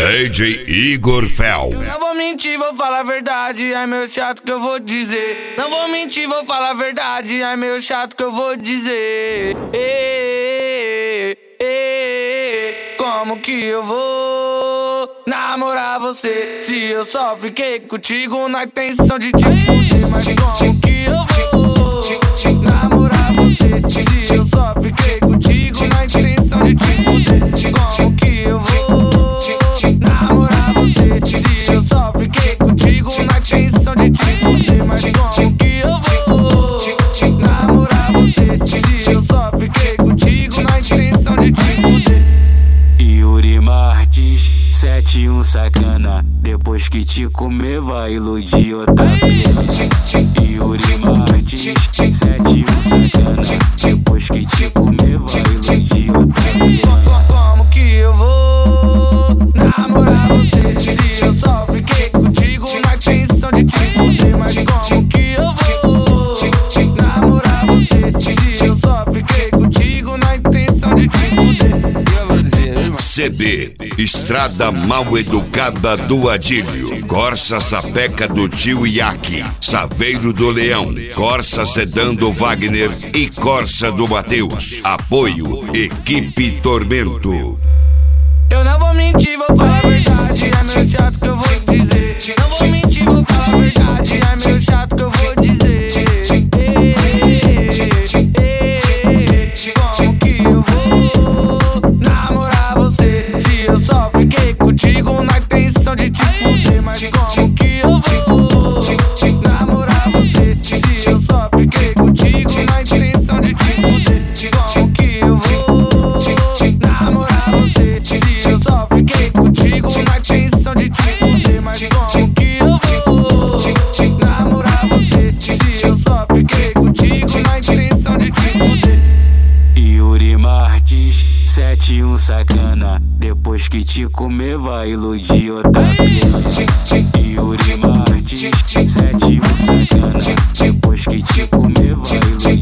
DJ Igor Fel. Não vou mentir, vou falar a verdade, é meio chato que eu vou dizer. Não vou mentir, vou falar a verdade, é meio chato que eu vou dizer. Como que eu vou namorar você se eu só fiquei contigo na intenção de te fuder? Mas como que eu vou namorar você se eu só fiquei contigo na intenção de te fuder? Como que eu vou namorar você se eu só fiquei contigo na intenção de te fuder? Mas como que eu vou namorar você se eu só fiquei contigo na intenção de te fuder? Yuri Martins, 71 sacana. Depois que te comer vai iludir outra pena. Yuri Martins, 71 sacana. Depois que te comer vai iludir outra pena. Como que eu vou namorar você se eu só fiquei contigo na intenção de te fuder? Mas como que eu vou namorar você se eu só fiquei contigo na intenção de te fuder? CB, Estrada Mal Educada do Adílio, Corsa Sapeca do Tio Iaque, Saveiro do Leão, Corsa Sedã do Wagner e Corsa do Matheus. Apoio Equipe Tormento. Eu não vou mentir, vou falar a verdade, é meio chato que eu vou dizer. Não vou mentir, vou falar a verdade, é meio chato que eu vou dizer. Como que eu vou namorar você se eu só fiquei contigo na intenção de te fuder? Mas como que eu vou namorar você se eu só fiquei contigo na intenção de te fuder? Como que eu vou namorar você se eu só fiquei contigo na intenção de te fuder? Mas como que eu vou namorar você se eu só fiquei contigo na intenção de te fuder? Yuri Martins, 71 sacana. Depois que te comer vai iludir outra pena. Yuri Martins, 71 sacana. Depois que te comer vai iludir